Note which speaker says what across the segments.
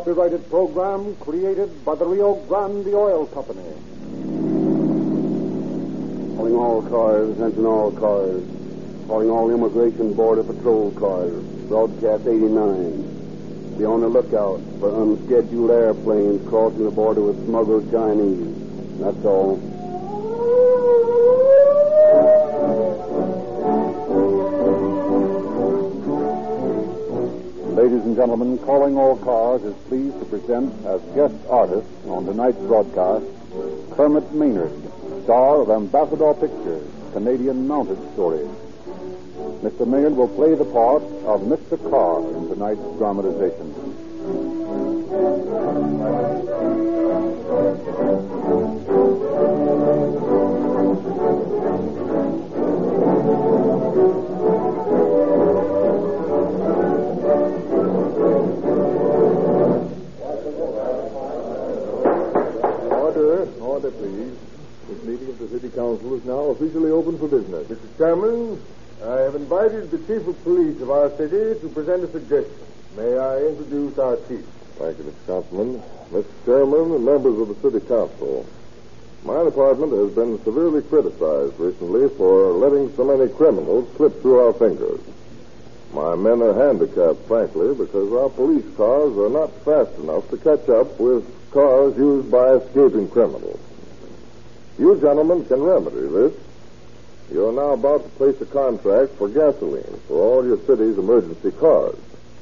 Speaker 1: copyrighted program created by the Rio Grande Oil Company.
Speaker 2: Calling all cars, attention all cars. Calling all Immigration Border Patrol cars. Broadcast 89. Be on the lookout for unscheduled airplanes crossing the border with smuggled Chinese. That's all.
Speaker 1: Ladies and gentlemen, Calling All Cars is pleased to present as guest artist on tonight's broadcast Kermit Maynard, star of Ambassador Pictures, Canadian mounted stories. Mr. Maynard will play the part of Mr. Carr in tonight's dramatization.
Speaker 3: Order, please. This meeting of the City Council is now officially open for business. Mr. Chairman, I have invited the Chief of Police of our city to present a suggestion. May I introduce our Chief? Thank you, Mr. Councilman. Mr. Chairman and members of the City Council, my department has been severely criticized recently for letting so many criminals slip through our fingers. My men are handicapped, frankly, because our police cars are not fast enough to catch up with cars used by escaping criminals. You gentlemen can remedy this. You are now about to place a contract for gasoline for all your city's emergency cars.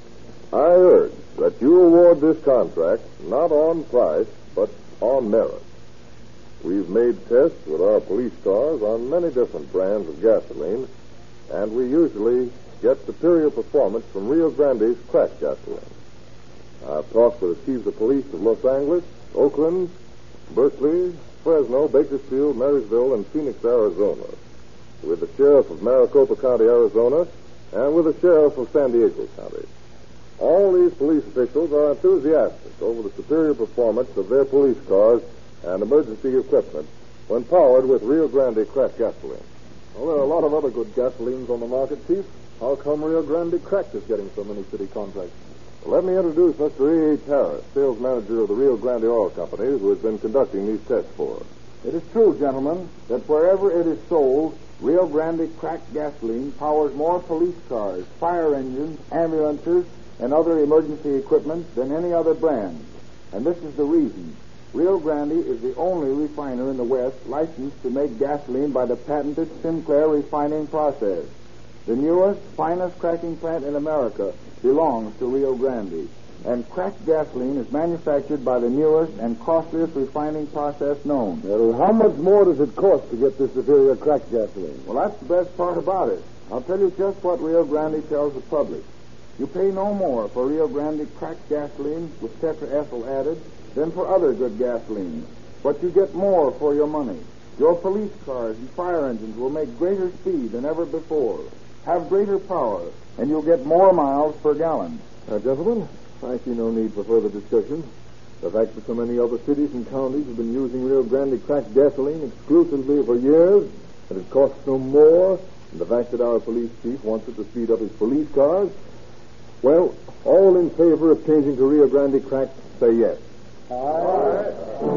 Speaker 3: I urge that you award this contract not on price, but on merit. We've made tests with our police cars on many different brands of gasoline, and we usually get superior performance from Rio Grande's cracked gasoline. I've talked with the chiefs of police of Los Angeles, Oakland, Berkeley, Fresno, Bakersfield, Marysville, and Phoenix, Arizona, with the sheriff of Maricopa County, Arizona, and with the sheriff of San Diego County. All these police officials are enthusiastic over the superior performance of their police cars and emergency equipment when powered with Rio Grande cracked gasoline.
Speaker 1: Well, there are a lot of other good gasolines on the market, Chief. How come Rio Grande Cracked is getting so many city contracts?
Speaker 3: Let me introduce Mr. E.H. Harris, sales manager of the Rio Grande Oil Company, who has been conducting these tests for us.
Speaker 4: It is true, gentlemen, that wherever it is sold, Rio Grande cracked gasoline powers more police cars, fire engines, ambulances, and other emergency equipment than any other brand. And this is the reason. Rio Grande is the only refiner in the West licensed to make gasoline by the patented Sinclair refining process. The newest, finest cracking plant in America belongs to Rio Grande, and cracked gasoline is manufactured by the newest and costliest refining process known.
Speaker 1: Well, how much more does it cost to get this superior cracked gasoline?
Speaker 4: Well, that's the best part about it. I'll tell you just what Rio Grande tells the public. You pay no more for Rio Grande cracked gasoline with tetraethyl added than for other good gasoline, but you get more for your money. Your police cars and fire engines will make greater speed than ever before, have greater power, and you'll get more miles per gallon.
Speaker 3: Now, gentlemen, I see no need for further discussion. The fact that so many other cities and counties have been using Rio Grande cracked gasoline exclusively for years, and it costs no more, and the fact that our police chief wants it to speed up his police cars, well, all in favor of changing to Rio Grande cracked, say yes.
Speaker 4: All right.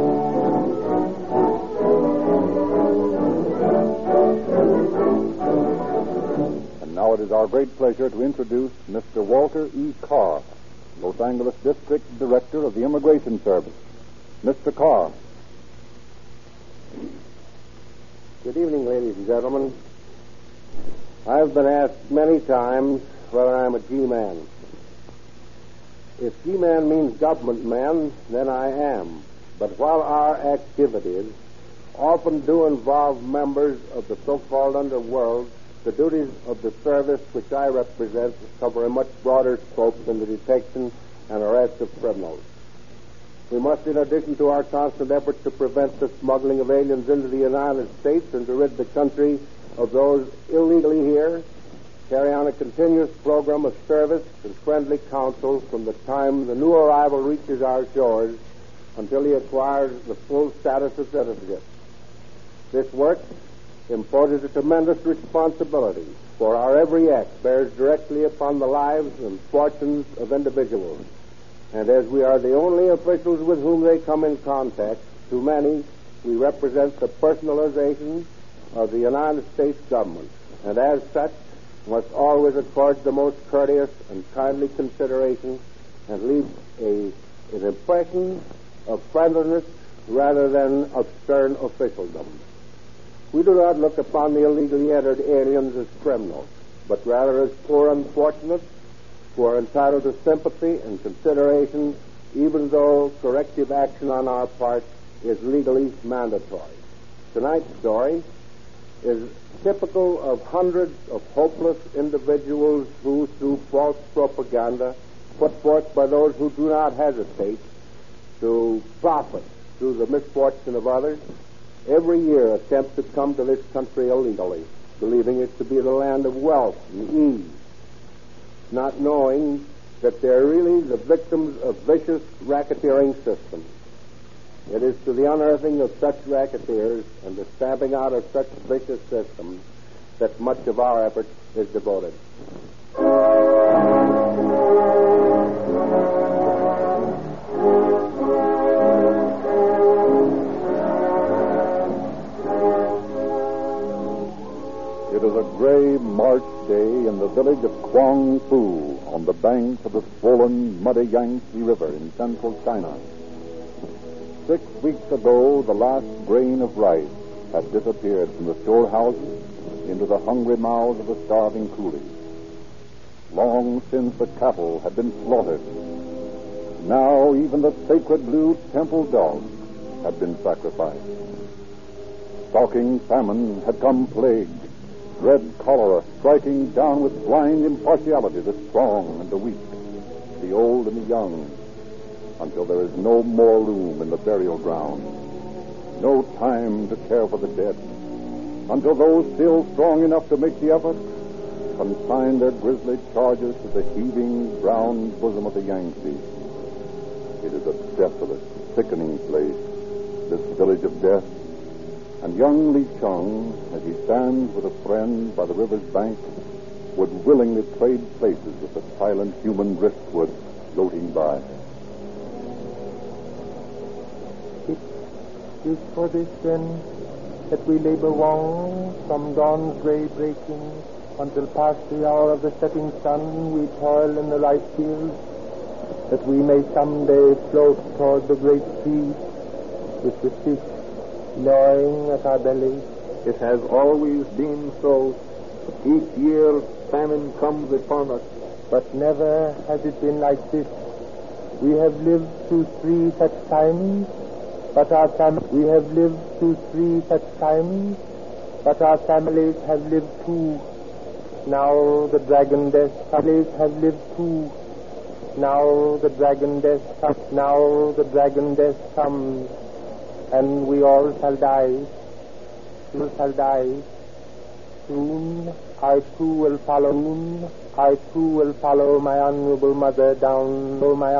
Speaker 1: Now it is our great pleasure to introduce Mr. Walter E. Carr, Los Angeles District Director of the Immigration Service. Mr. Carr.
Speaker 5: Good evening, ladies and gentlemen. I've been asked many times whether I'm a G-man. If G-man means government man, then I am. But while our activities often do involve members of the so-called underworld, the duties of the service which I represent cover a much broader scope than the detection and arrest of criminals. We must, in addition to our constant efforts to prevent the smuggling of aliens into the United States and to rid the country of those illegally here, carry on a continuous program of service and friendly counsel from the time the new arrival reaches our shores until he acquires the full status of citizenship. This work imposes a tremendous responsibility, for our every act bears directly upon the lives and fortunes of individuals. And as we are the only officials with whom they come in contact, to many, we represent the personalization of the United States government, and as such, must always accord the most courteous and kindly consideration and leave an impression of friendliness rather than of stern officialdom. We do not look upon the illegally entered aliens as criminals, but rather as poor unfortunates who are entitled to sympathy and consideration, even though corrective action on our part is legally mandatory. Tonight's story is typical of hundreds of hopeless individuals who, through false propaganda put forth by those who do not hesitate to profit through the misfortune of others, every year attempt to come to this country illegally, believing it to be the land of wealth and ease, not knowing that they're really the victims of vicious racketeering systems. It is to the unearthing of such racketeers and the stamping out of such vicious systems that much of our effort is devoted.
Speaker 1: It is a gray March day in the village of Kwang Fu on the banks of the swollen, muddy Yangtze River in central China. 6 weeks ago, the last grain of rice had disappeared from the storehouses into the hungry mouths of the starving coolies. Long since the cattle had been slaughtered. Now even the sacred blue temple dog had been sacrificed. Stalking famine had come plague, dread cholera striking down with blind impartiality the strong and the weak, the old and the young, until there is no more room in the burial ground, no time to care for the dead, until those still strong enough to make the effort consign their grisly charges to the heaving brown bosom of the Yangtze. It is a desolate, sickening place, this village of death, and young Li Chung, as he stands with a friend by the river's bank, would willingly trade places with the silent human driftwood floating by.
Speaker 6: It is for this, then, that we labor long from dawn's gray breaking until past the hour of the setting sun. We toil in the rice fields, that we may someday float toward the great sea with the fish gnawing at our bellies.
Speaker 4: It has always been so. Each year famine comes upon us.
Speaker 6: But never has it been like this. We have lived through 3 such times, but our we have lived through 3 such times, but our families have lived too. Now the dragon death families have lived too. Now the dragon death comes, and we all shall die. We shall die. Soon I too will follow. Soon I too will follow my honorable mother down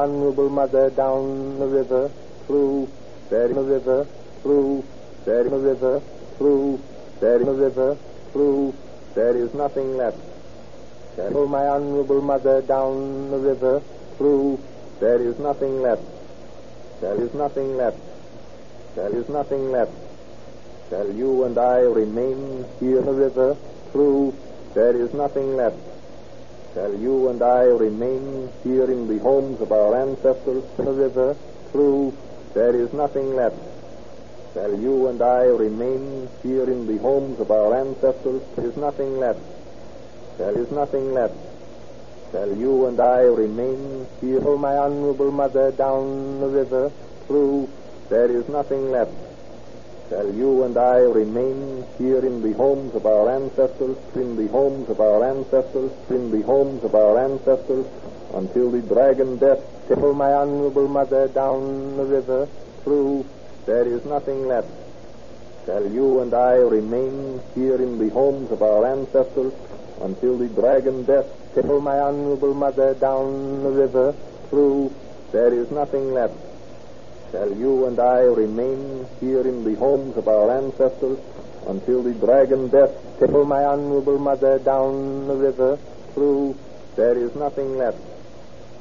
Speaker 6: the river, through the river, through the river, through the river, through. There is nothing left. Follow my honorable mother down the river, through. There is nothing left. There is nothing left. There is nothing left. Shall you and I remain here in the river, through? There is nothing left. Shall you and I remain here in the homes of our ancestors in the river, through? There is nothing left. Shall you and I remain here in the homes of our ancestors? There is nothing left. There is nothing left. Shall you and I remain here? Oh, my honorable mother down the river, through. There is nothing left. Shall you and I remain here in the homes of our ancestors, in the homes of our ancestors, in the homes of our ancestors, until the dragon death tickle my honorable mother down the river, through. There is nothing left. Shall you and I remain here in the homes of our ancestors, until the dragon death tickle my honorable mother down the river, through. There is nothing left. Shall you and I remain here in the homes of our ancestors, until the dragon death tickle my honorable mother down the river, through. There is nothing left.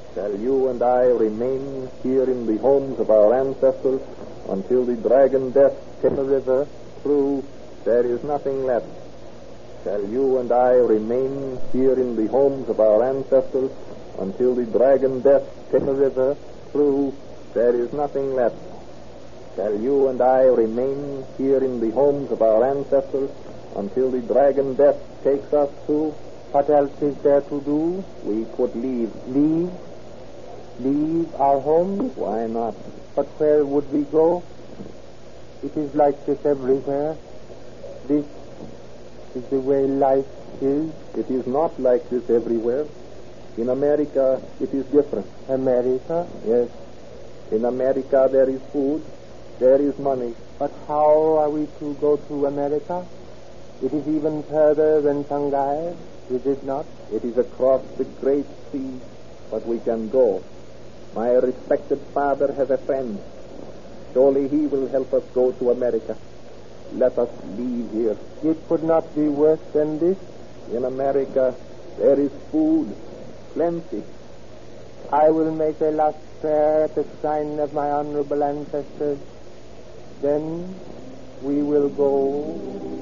Speaker 6: Shall you and I remain here in the homes of our ancestors until the dragon death takes the river through? There is nothing left. Shall you and I remain here in the homes of our ancestors until the dragon death takes the river through? There is nothing left. Shall you and I remain here in the homes of our ancestors until the dragon death takes us through?
Speaker 5: What else is there to do?
Speaker 6: We could leave.
Speaker 5: Leave? Leave our home?
Speaker 6: Why not?
Speaker 5: But where would we go? It is like this everywhere. This is the way life is.
Speaker 6: It is not like this everywhere. In America, it is different.
Speaker 5: America?
Speaker 6: Yes. In America, there is food. There is money.
Speaker 5: But how are we to go to America? It is even further than Shanghai, is it not?
Speaker 6: It is across the great sea, but we can go. My respected father has a friend. Surely he will help us go to America. Let us leave here.
Speaker 5: It could not be worse than this.
Speaker 6: In America, there is food, plenty.
Speaker 5: I will make a last prayer at the sign of my honorable ancestors. Then we will go.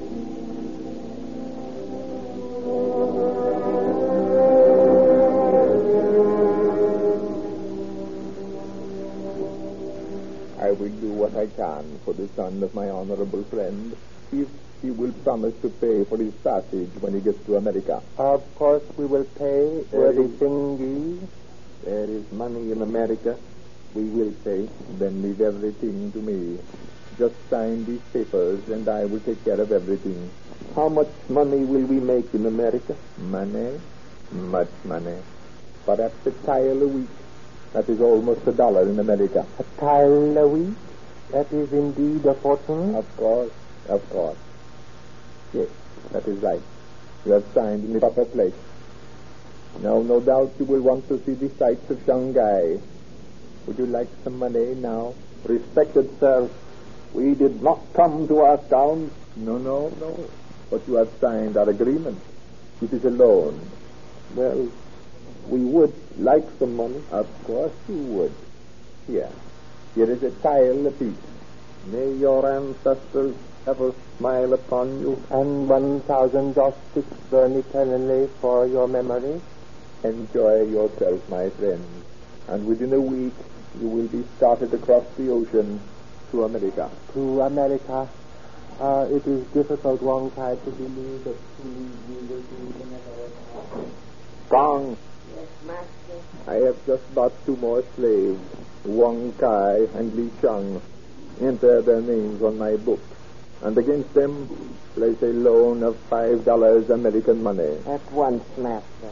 Speaker 6: I will do what I can for the son of my honorable friend, if he will promise to pay for his passage when he gets to America.
Speaker 5: Of course we will pay everything due.
Speaker 6: There is money in America. We will pay. Then leave everything to me. Just sign these papers and I will take care of everything. How much money will we make in America? Money? Much money. Perhaps a tile a week. That is almost $1 in America.
Speaker 5: A tile a week? That is indeed a fortune.
Speaker 6: Of course, of course. Yes, that is right. You have signed in the proper place. Now, no doubt you will want to see the sights of Shanghai. Would you like some money now? Respected sir, we did not come to ask down. No. But you have signed our agreement. It is a loan. Well, we would like some money. Of course you would. Here is a tile apiece. May your ancestors ever smile upon you.
Speaker 5: And 1,000 joss sticks burn eternally for your memory.
Speaker 6: Enjoy yourself, my friend. And within a week, you will be started across the ocean to America.
Speaker 5: To America. It is difficult, Wong Kai, to believe that we will be in America.
Speaker 6: Gong.
Speaker 7: Yes, master.
Speaker 6: I have just bought 2 more slaves, Wong Kai and Li Chang. Enter their names on my book. And against them, place a loan of $5 American money.
Speaker 7: At once, master.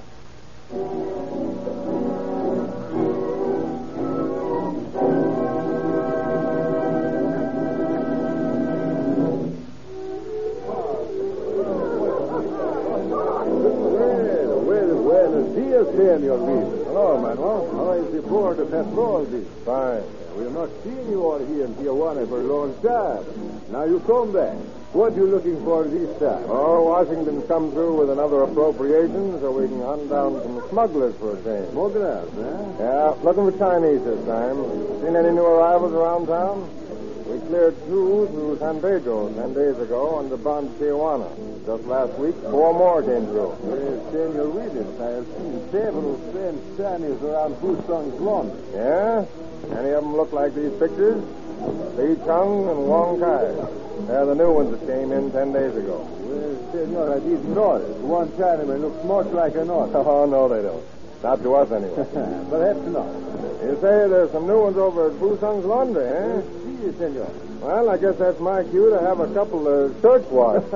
Speaker 3: Buenos dias, Senor Luis. Hello, Manuel. How is the Port of Petrol? Fine. We have not seen you all here in Tijuana for a long time. Now you come back. What are you looking for this time?
Speaker 4: Oh, Washington's come through with another appropriation so we can hunt down some smugglers for a change.
Speaker 3: Smugglers, eh?
Speaker 4: Yeah, looking for Chinese this time. Seen any new arrivals around town? We cleared 2 through San Pedro 10 days ago on the bound to Tijuana. Just last week, 4 more came through.
Speaker 3: Yes, Senor Willis, I have seen several French Chinese around Fusang's laundry.
Speaker 4: Yeah? Any of them look like these pictures? Li Chung and Wong Kai. They're the new ones that came in 10 days ago.
Speaker 3: Well, Senor, I didn't notice. One Chinaman looks much like another.
Speaker 4: Oh, no, they don't. Not to us, anyway.
Speaker 3: Perhaps not.
Speaker 4: You say there's some new ones over at Fusang's laundry, eh?
Speaker 3: Yes, Senor.
Speaker 4: Well, I guess that's my cue to have a couple of search warrants.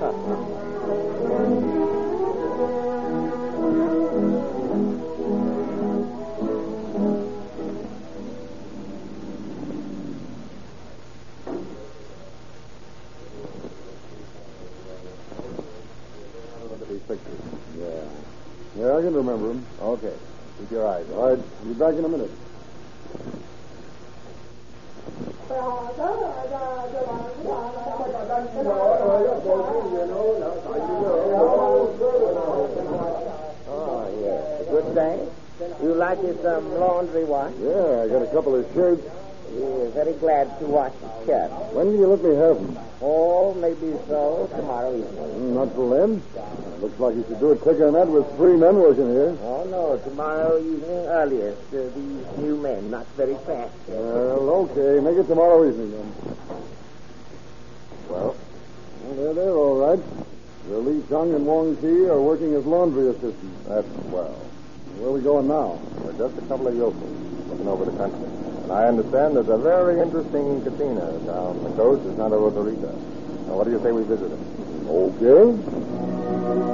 Speaker 3: These pictures. Yeah, I can remember them.
Speaker 4: Okay. Keep your eyes on.
Speaker 3: All right, be back in a minute.
Speaker 7: Oh, yes. Good day. You like got you some laundry wash?
Speaker 3: Yeah, I got a couple of shirts.
Speaker 7: We're very glad to wash the shirt.
Speaker 3: When do you let me have them?
Speaker 7: Oh, maybe so tomorrow evening.
Speaker 3: Not till then. Looks like you should do it quicker than that with 3 men working here.
Speaker 7: Oh, no, tomorrow evening earliest. These new men, not very fast.
Speaker 3: Well, okay. Make it tomorrow evening, then. Well, they're all right. Li Chang and Wong Chi are working as laundry assistants.
Speaker 1: That's swell.
Speaker 3: Where are we going now?
Speaker 1: We're just a couple of yokels looking over the country. And I understand there's a very interesting casino down the coast of Santa Rosarita. Now, what do you say we visit it?
Speaker 3: Okay.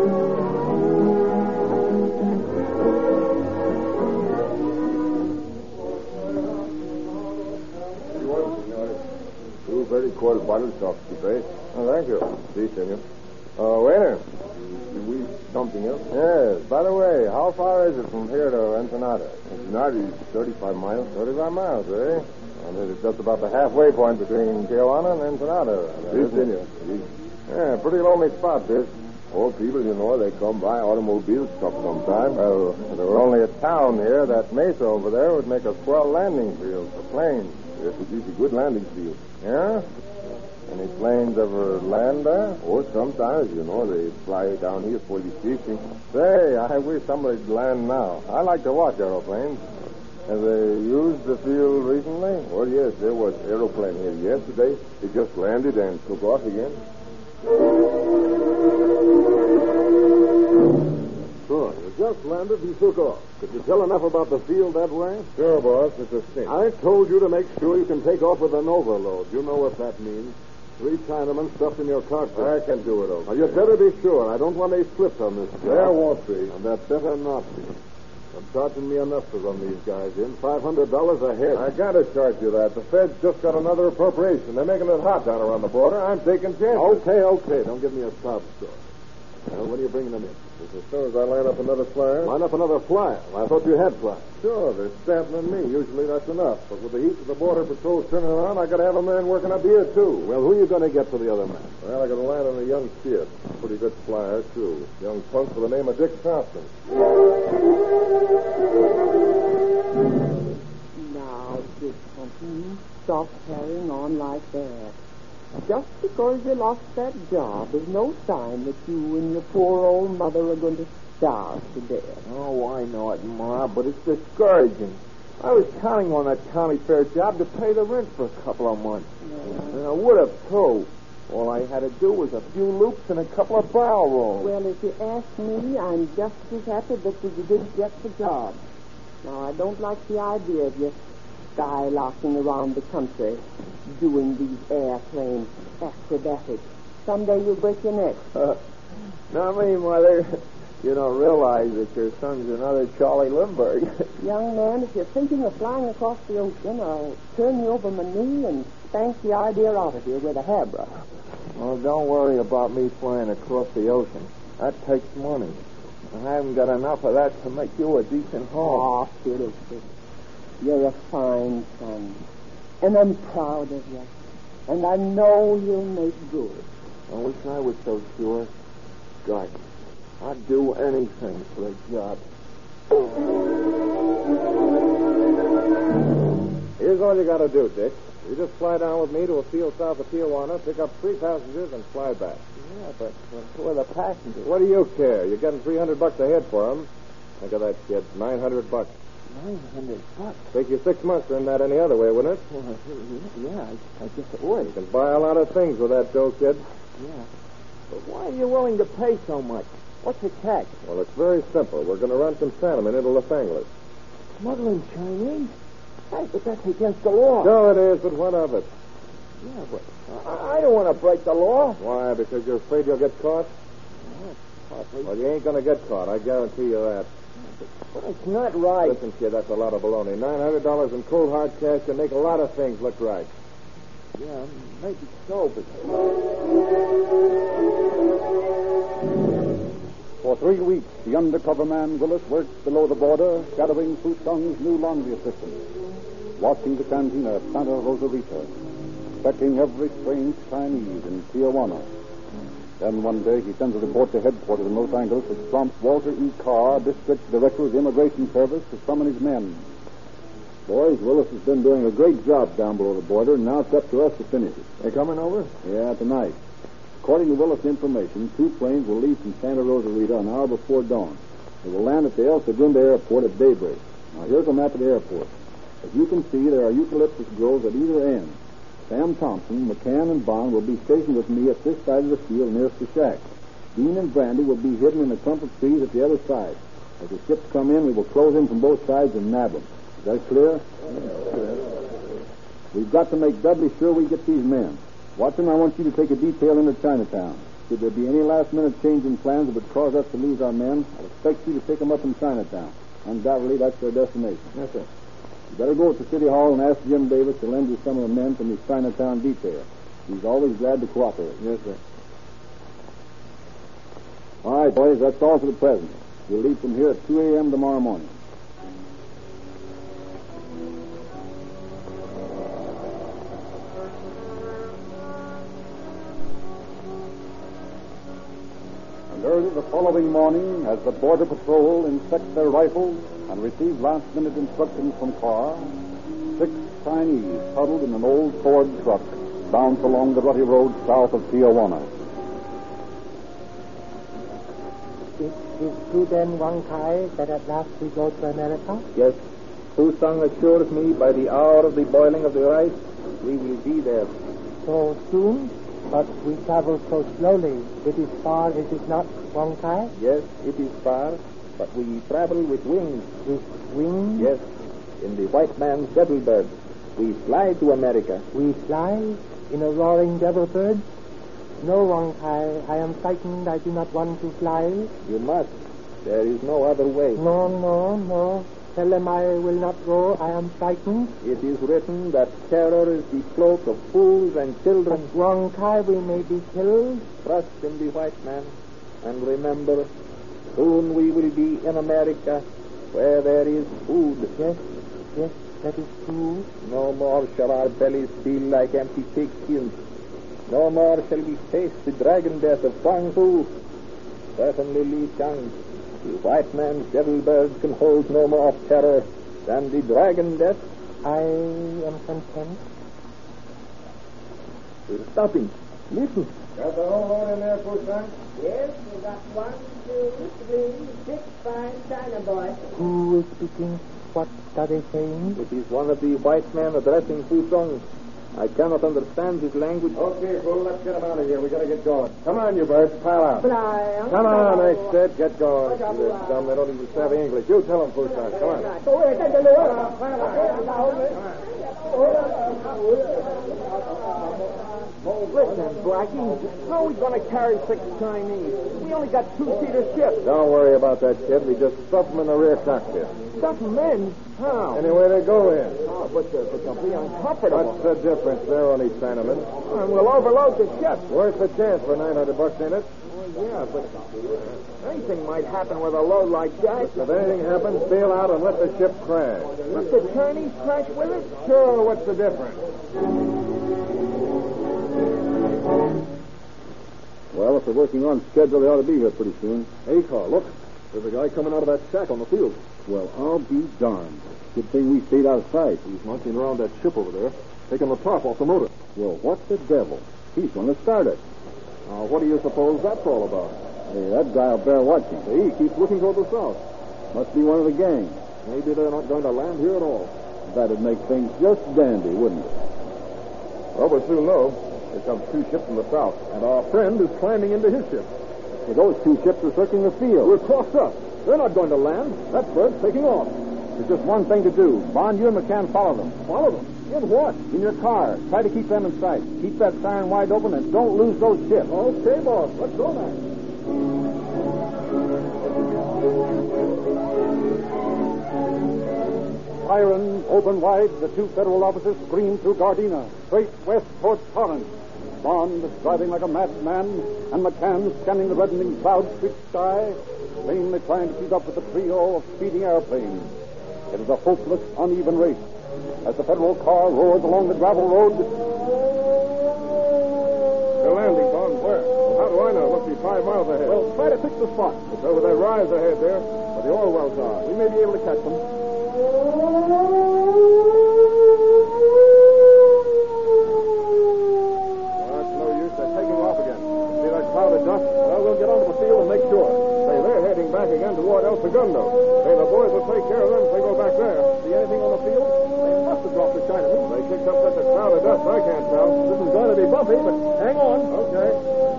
Speaker 2: Two very cold bottles of Chivas.
Speaker 1: Oh, thank you. Si, senor. Waiter.
Speaker 2: We something else?
Speaker 1: Yes. By the way, how far is it from here to Ensenada?
Speaker 2: Ensenada is 35 miles.
Speaker 1: 35 miles, eh? And it's just about the halfway point between Tijuana and Ensenada.
Speaker 2: Si, senor.
Speaker 1: Yeah, pretty lonely spot, this.
Speaker 2: All people, they come by automobiles stop sometime.
Speaker 1: Well, if there were only a town here, that mesa over there would make a swell landing field for planes.
Speaker 2: Yes, it is a good landing field.
Speaker 1: Yeah? Any planes ever land there?
Speaker 2: Or sometimes, they fly down here for the fishing.
Speaker 1: Say, I wish somebody'd land now. I like to watch aeroplanes. Have they used the field recently?
Speaker 2: Oh, yes, there was aeroplane here yesterday. It just landed and took off again.
Speaker 3: Sure. You just landed and took off. Could you tell enough about the field that way?
Speaker 1: Sure, boss. It's a cinch.
Speaker 3: I told you to make sure you can take off with an overload. You know what that means. 3 Chinamen stuffed in your cockpit.
Speaker 1: I can do it, okay.
Speaker 3: Now, you'd better be sure. I don't want any slips on this job.
Speaker 1: There won't be.
Speaker 3: And that better not be. I'm charging me enough to run these guys in. $500 a head.
Speaker 1: I gotta charge you that. The Fed's just got another appropriation. They're making it hot down around the border. I'm taking chances.
Speaker 3: Okay. Don't give me a sob story. Well, when are you bringing them in?
Speaker 1: As soon as I line up another flyer.
Speaker 3: Line up another flyer. I thought you had flyers.
Speaker 1: Sure, they're sampling me. Usually that's enough. But with the heat of the border patrol turning around, I gotta have a man working up here, too.
Speaker 3: Well, who are you going to get for the other man?
Speaker 1: Well, I gotta land on a young kid. Pretty good flyer, too. Young punk by the name of Dick Thompson.
Speaker 8: Now, Dick Thompson, you stop carrying on like that. Just because you lost that job is no sign that you and your poor old mother are going to starve to death.
Speaker 6: Oh, I know it, Ma, but it's discouraging. I was counting on that county fair job to pay the rent for a couple of months. And I would have, too. All I had to do was a few loops and a couple of barrel rolls.
Speaker 8: Well, if you ask me, I'm just as happy that you didn't get the job. Now, I don't like the idea of you skylarking around the country doing these airplane acrobatics. Someday you'll break your neck.
Speaker 6: Not me, Mother. You don't realize that your son's another Charlie Lindbergh.
Speaker 8: Young man, if you're thinking of flying across the ocean, I'll turn you over my knee and spank the idea out of you with a hairbrush.
Speaker 6: Well, don't worry about me flying across the ocean. That takes money. I haven't got enough of that to make you a decent home.
Speaker 8: Oh, Philip, you're a fine son. And I'm proud of you. And I know you'll make good.
Speaker 6: I wish I was so sure. God, I'd do anything for a job.
Speaker 1: Here's all you gotta do, Dick. You just fly down with me to a field south of Tijuana, pick up 3 passengers, and fly back.
Speaker 6: Yeah, but who are the passengers?
Speaker 1: What do you care? You're getting $300 a head for them. Think of that, kid. $900.
Speaker 6: $900?
Speaker 1: Take you 6 months to earn that any other way, wouldn't it?
Speaker 6: Well, yeah, I guess it would.
Speaker 1: You can buy a lot of things with that dough, kid.
Speaker 6: Yeah. But why are you willing to pay so much? What's the catch?
Speaker 1: Well, it's very simple. We're going to run some Chinamen into Los Angeles.
Speaker 6: Smuggling Chinese? Hey, but that's against the law.
Speaker 1: Sure it is, but what of it?
Speaker 6: Yeah, but I don't want to break the law.
Speaker 1: Why? Because you're afraid you'll get caught?
Speaker 6: Partly.
Speaker 1: Well, you ain't going to get caught. I guarantee you that.
Speaker 6: But it's not right.
Speaker 1: Listen, kid, that's a lot of baloney. $900 in cold hard cash can make a lot of things look right.
Speaker 6: Yeah, maybe so, but...
Speaker 1: For 3 weeks, the undercover man Willis worked below the border, shadowing Fu Sung's new laundry assistant, watching the cantina at Santa Rosarita, checking every strange Chinese in Tijuana. Then one day he sends a report to headquarters in Los Angeles, which prompts Walter E. Carr, district director of the Immigration Service, to summon his men.
Speaker 4: Boys, Willis has been doing a great job down below the border, and now it's up to us to finish it.
Speaker 3: They coming over?
Speaker 4: Yeah, tonight. According to Willis' information, 2 planes will leave from Santa Rosarita an hour before dawn. They will land at the El Segundo Airport at daybreak. Now, here's a map of the airport. As you can see, there are eucalyptus groves at either end. Sam Thompson, McCann, and Bond will be stationed with me at this side of the field nearest the shack. Dean and Brandy will be hidden in the clump of trees at the other side. As the ships come in, we will close in from both sides and nab them. Is that clear? We've got to make doubly sure we get these men. Watson, I want you to take a detail into Chinatown. Should there be any last-minute change in plans that would cause us to lose our men, I'll expect you to pick them up in Chinatown. Undoubtedly, that's their destination.
Speaker 3: Yes, sir.
Speaker 4: You better go to City Hall and ask Jim Davis to lend you some of the men from his Chinatown detail. He's always glad to cooperate.
Speaker 3: Yes, sir.
Speaker 4: All right, boys, that's all for the present. We'll leave from here at 2 a.m. tomorrow morning.
Speaker 1: And early the following morning, as the Border Patrol inspect their rifles and receive last-minute instructions from Carr, 6 Chinese huddled in an old Ford truck bounce along the rutty road south of Tijuana.
Speaker 9: It is true then, Wang Kai, that at last we go to America?
Speaker 6: Yes. Fusang assures me by the hour of the boiling of the rice, we will be there.
Speaker 9: So soon? But we travel so slowly. It is far, is it not, Wang Kai?
Speaker 6: Yes, it is far, but we travel with wings.
Speaker 9: With wings?
Speaker 6: Yes, in the white man's devil bird. We fly to America.
Speaker 9: We fly in a roaring devil bird? No, Wang Kai, I am frightened. I do not want to fly.
Speaker 6: You must. There is no other way.
Speaker 9: No. Tell them I will not go. I am frightened.
Speaker 6: It is written that terror is the cloak of fools and children.
Speaker 9: But Wang Kai, we may be killed.
Speaker 6: Trust in the white man. And remember, soon we will be in America, where there is food.
Speaker 9: Yes, that is true.
Speaker 6: No more shall our bellies feel like empty pigskins. No more shall we face the dragon death of Huang Fu. Certainly, Li Chang, the white man's devil bird can hold no more terror than the dragon death.
Speaker 9: I am content.
Speaker 6: We're stopping. Listen.
Speaker 3: Got the whole load in there, Fusang?
Speaker 7: Yes, we got 1, 2, 3, 6 fine China boys.
Speaker 9: Who is speaking? What are they saying?
Speaker 6: It is one of the white men addressing Fusang. I cannot understand his language.
Speaker 3: Okay, fool, let's get him out of here. We gotta get going. Come on, you birds, pile out.
Speaker 8: But I am...
Speaker 3: Come on, I said, get going. They're dumb, they don't even savvy English. You tell them, Fusang. Come on.
Speaker 10: Listen, Blackie, how are we going to carry 6 Chinese? We only got 2-seater ships.
Speaker 3: Don't worry about that, kid. We just stuff them in the rear cockpit.
Speaker 10: Stuff them in? How?
Speaker 3: Anyway, they go in.
Speaker 10: Oh, but they'll be uncomfortable.
Speaker 3: What's the difference? They're only Chinamen.
Speaker 10: And we'll overload the ship.
Speaker 3: Worth the chance for $900 in it.
Speaker 10: Well, yeah, but anything might happen with a load like that.
Speaker 3: If anything happens, bail out and let the ship crash.
Speaker 10: Let the Chinese crash with us?
Speaker 3: Sure, what's the difference?
Speaker 4: Well, if they're working on schedule, they ought to be here pretty soon.
Speaker 3: Hey, Carl, look. There's a guy coming out of that shack on the field.
Speaker 4: Well, I'll be darned. Good thing we stayed out of sight.
Speaker 3: He's marching around that ship over there, taking the top off the motor.
Speaker 4: Well, what the devil? He's going to start it.
Speaker 3: Now, what do you suppose that's all about?
Speaker 4: Hey, that guy'll bear watching.
Speaker 3: He keeps looking toward the south.
Speaker 4: Must be one of the gang.
Speaker 3: Maybe they're not going to land here at all.
Speaker 4: That'd make things just dandy, wouldn't it?
Speaker 3: Well, we'll soon know. Here comes 2 ships from the south, and our friend is climbing into his ship.
Speaker 4: Hey, those 2 ships are circling the field.
Speaker 3: We're crossed up. They're not going to land. That bird's taking off.
Speaker 4: There's just one thing to do. Bond, you and McCann follow them.
Speaker 3: Follow them? In what?
Speaker 4: In your car. Try to keep them in sight. Keep that siren wide open and don't lose those ships.
Speaker 3: Okay, boss. Let's go now.
Speaker 1: Sirens open wide, the 2 federal officers stream through Gardena, straight west toward Torrance. Bond driving like a madman, and McCann scanning the reddening cloud-streaked sky, vainly trying to keep up with the trio of speeding airplanes. It is a hopeless, uneven race. As the federal car roars along the gravel road...
Speaker 3: They're landing, Bond. Where? How do I know? It must be 5 miles ahead.
Speaker 4: Well, try to fix the spot.
Speaker 3: It's over that rise ahead there, where the oil wells are.
Speaker 4: We may be able to catch them.
Speaker 3: It's no use. They're taking off again. See that cloud of dust? Well, we'll get onto the field and make sure. Say, they're heading back again toward El Segundo. Say, the boys will take care of them if they go back there. See anything on the field? They must have dropped the Chinaman. They kicked up such a cloud of dust, I can't tell.
Speaker 4: This is going to be bumpy, but hang on.
Speaker 3: Okay.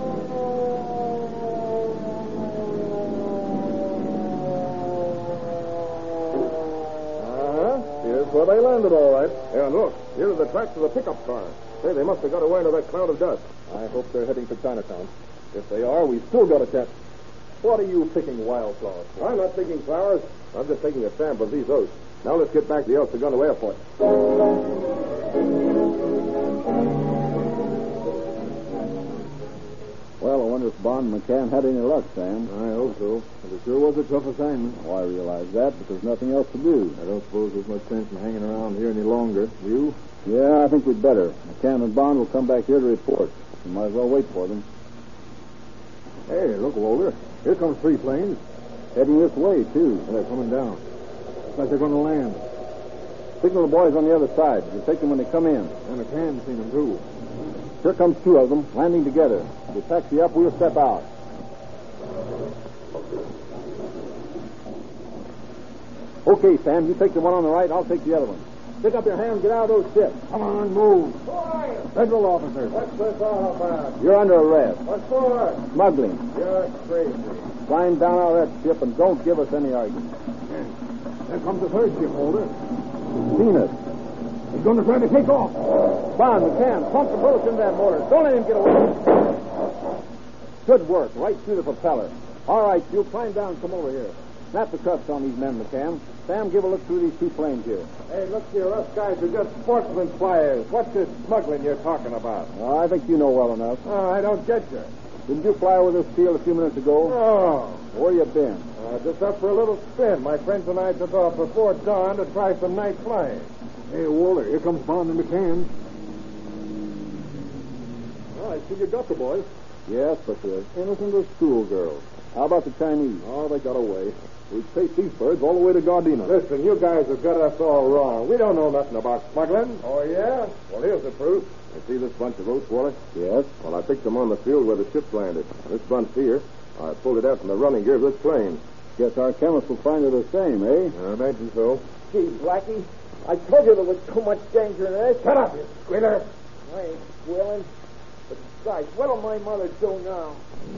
Speaker 4: Here's where they landed, all right.
Speaker 3: Yeah, look. Here are the tracks of the pickup car. Say, they must have got away into that cloud of dust.
Speaker 4: I hope they're heading for Chinatown. If they are, we've still got a chance. What are you picking wildflowers for?
Speaker 3: I'm not picking flowers. I'm just taking a sample of these oats. Now let's get back to the El Segundo Airport.
Speaker 1: Well, I wonder if Bond and McCann had any luck, Sam.
Speaker 3: I hope so. But it sure was a tough assignment.
Speaker 1: Oh, I realize that, but there's nothing else to do.
Speaker 3: I don't suppose there's much sense in hanging around here any longer. You?
Speaker 1: Yeah, I think we'd better. McCann and Bond will come back here to report. We might as well wait for them.
Speaker 3: Hey, look, Walter. Here comes 3 planes.
Speaker 1: Heading this way, too.
Speaker 3: And they're coming down. Looks like they're going to land.
Speaker 1: Signal the boys on the other side. We'll take them when they come in.
Speaker 3: And McCann's seen them, too.
Speaker 1: Here comes 2 of them, landing together. They taxi up, we'll step out. Okay, Sam, you take the one on the right, I'll take the other one.
Speaker 4: Pick up your hands, get out of those ships.
Speaker 3: Come on, move.
Speaker 10: Who are you?
Speaker 3: Federal officers.
Speaker 10: What's this all about?
Speaker 1: You're under arrest.
Speaker 10: What for?
Speaker 1: Smuggling.
Speaker 10: You're crazy.
Speaker 1: Climb down out of that ship and don't give us any argument.
Speaker 3: There comes the 3rd ship, Walter.
Speaker 1: Seen us.
Speaker 3: He's going to try to take off.
Speaker 1: Bond, McCann, pump the bullets into that motor. Don't let him get away. Good work, right through the propeller. All right, you climb down and come over here. Snap the cuffs on these men, McCann. Sam, give a look through these 2 planes here.
Speaker 3: Hey, look here, us guys are just sportsman flyers. What's this smuggling you're talking about?
Speaker 1: Oh, I think you know well enough.
Speaker 3: Oh, I don't get you.
Speaker 1: Didn't you fly with this field a few minutes ago?
Speaker 3: Oh.
Speaker 1: Where you been?
Speaker 3: Just up for a little spin. My friends and I took off before dawn to try some night flying. Hey, Walter, here comes Bond and McCann.
Speaker 4: Well, I see you got the boys.
Speaker 1: Yes, but they're innocent as schoolgirls. How about the Chinese?
Speaker 4: Oh, they got away. We chased these birds all the way to Gardena.
Speaker 3: Listen, you guys have got us all wrong. We don't know nothing about smuggling.
Speaker 10: Oh, yeah?
Speaker 3: Well, here's the proof. You see this bunch of oats, Walter?
Speaker 1: Yes.
Speaker 3: Well, I picked them on the field where the ship landed. This bunch here, I pulled it out from the running gear of this plane.
Speaker 1: Guess our chemists will find it the same, eh?
Speaker 3: I imagine so.
Speaker 10: Gee, Blackie, I told you there was too much danger in this.
Speaker 3: Shut up, you squealer.
Speaker 10: I ain't willing. But, gosh, what'll my mother do now?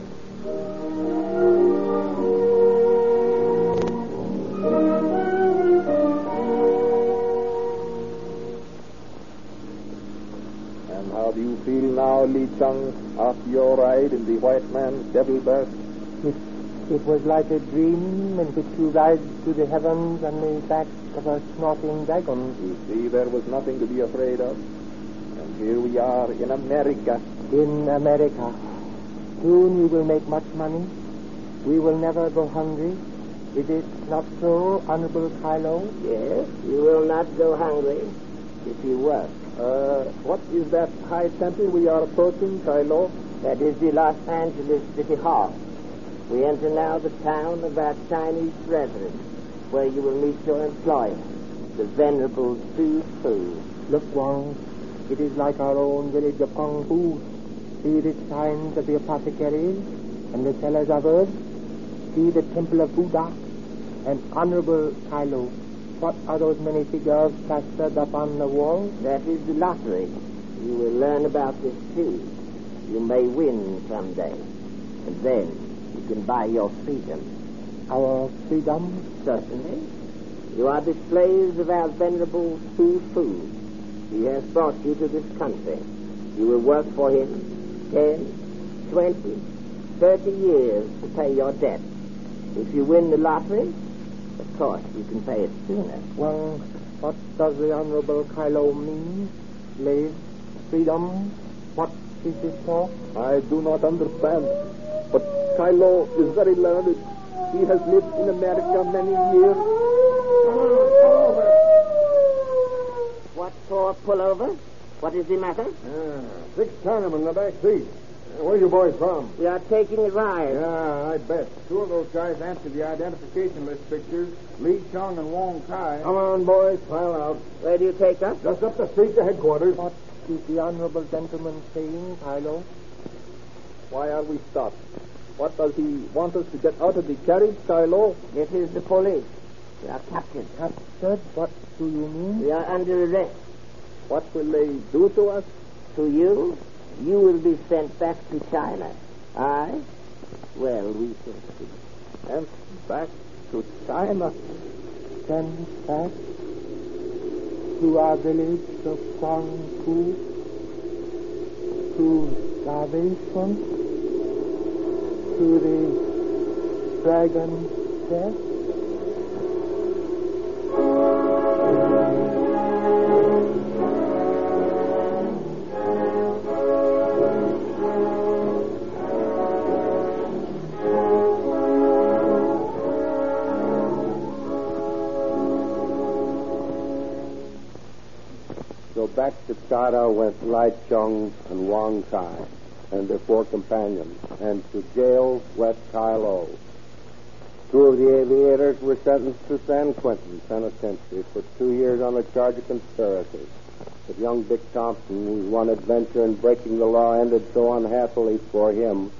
Speaker 6: And how do you feel now, Li Chung, after your ride in the white man's devil bird?
Speaker 9: It was like a dream in which you ride to the heavens on the back of a snorting dragon.
Speaker 6: You see, there was nothing to be afraid of. And here we are in America.
Speaker 9: In America. Soon we will make much money. We will never go hungry. Is it not so, Honorable Kylo?
Speaker 7: Yes, you will not go hungry if you work.
Speaker 6: What is that high temple we are approaching, Kylo?
Speaker 7: That is the Los Angeles City Hall. We enter now the town of our Chinese brethren, where you will meet your employer, the Venerable Su Fu.
Speaker 9: Look, Wang, it is like our own village of Kung Fu. See the signs of the apothecaries and the sellers of herbs. See the temple of Buddha. And Honorable Kylo, what are those many figures plastered up on the wall?
Speaker 7: That is the lottery. You will learn about this too. You may win someday. And then you can buy your freedom.
Speaker 9: Our freedom?
Speaker 7: Certainly. You are the slaves of our Venerable Su Fu. He has brought you to this country. You will work for him 10, 20, 30 years to pay your debt. If you win the lottery, of course, you can pay it sooner.
Speaker 9: Well, what does the Honorable Kylo mean? Slave, freedom, what is this for?
Speaker 6: I do not understand. But Kylo is very learned. He has lived in America many years.
Speaker 7: What for, pullover? What is the matter?
Speaker 3: 6 Chinamen in the back seat. Where you boys from?
Speaker 7: We are taking a ride.
Speaker 3: Yeah, I bet.
Speaker 4: Two of those guys answered the identification list pictures. Li Chung and Wong Kai.
Speaker 3: Come on, boys. Pile out.
Speaker 7: Where do you take us?
Speaker 3: Just up the street to headquarters.
Speaker 9: What is the honorable gentleman saying, Kylo?
Speaker 6: Why are we stopped? What does he want us to get out of the carriage, Kylo?
Speaker 7: This is the police. We are captured.
Speaker 9: Captured? What do you mean?
Speaker 7: We are under arrest.
Speaker 6: What will they do to us?
Speaker 7: To you, you will be sent back to China. I? Well, we shall see.
Speaker 6: And back to China.
Speaker 9: Sent back to our village of Guangpu, to starvation, to the dragon's death.
Speaker 5: So back to China went Lai Chung and Wong Kai and their 4 companions, and to jail went Kai Lo. 2 of the aviators were sentenced to San Quentin Penitentiary for 2 years on a charge of conspiracy. But young Dick Thompson, whose one adventure in breaking the law ended so unhappily for him,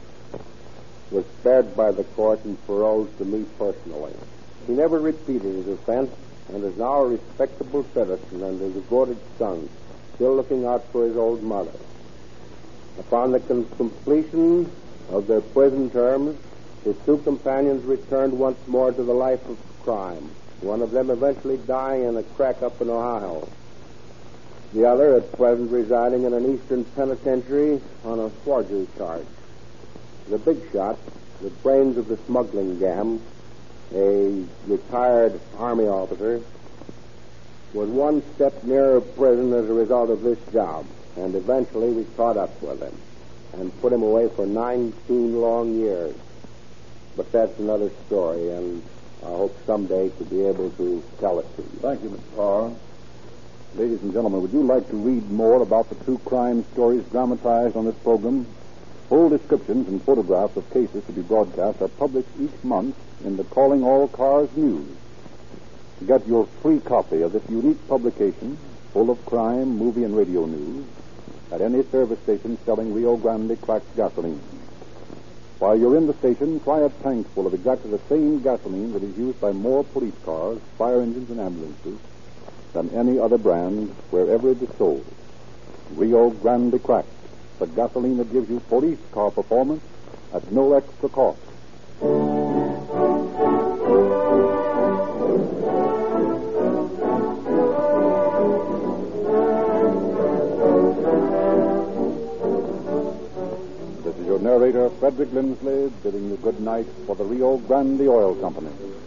Speaker 5: was spared by the court and paroled to me personally. He never repeated his offense and is now a respectable citizen and a devoted son, still looking out for his old mother. Upon the completion of their prison terms, his 2 companions returned once more to the life of crime, one of them eventually dying in a crack up in Ohio, the other at present residing in an eastern penitentiary on a forgery charge. The big shot, the brains of the smuggling gang, a retired Army officer, was one step nearer prison as a result of this job, and eventually we caught up with him and put him away for 19 long years. But that's another story, and I hope someday to be able to tell it to you.
Speaker 1: Thank you, Mr. Parr. Ladies and gentlemen, would you like to read more about the true crime stories dramatized on this program? Full descriptions and photographs of cases to be broadcast are published each month in the Calling All Cars News. To get your free copy of this unique publication, full of crime, movie, and radio news, at any service station selling Rio Grande cracked gasoline. While you're in the station, try a tank full of exactly the same gasoline that is used by more police cars, fire engines, and ambulances than any other brand wherever it is sold. Rio Grande cracked, the gasoline that gives you police car performance at no extra cost. This is your narrator, Frederick Lindsley, bidding you good night for the Rio Grande Oil Company.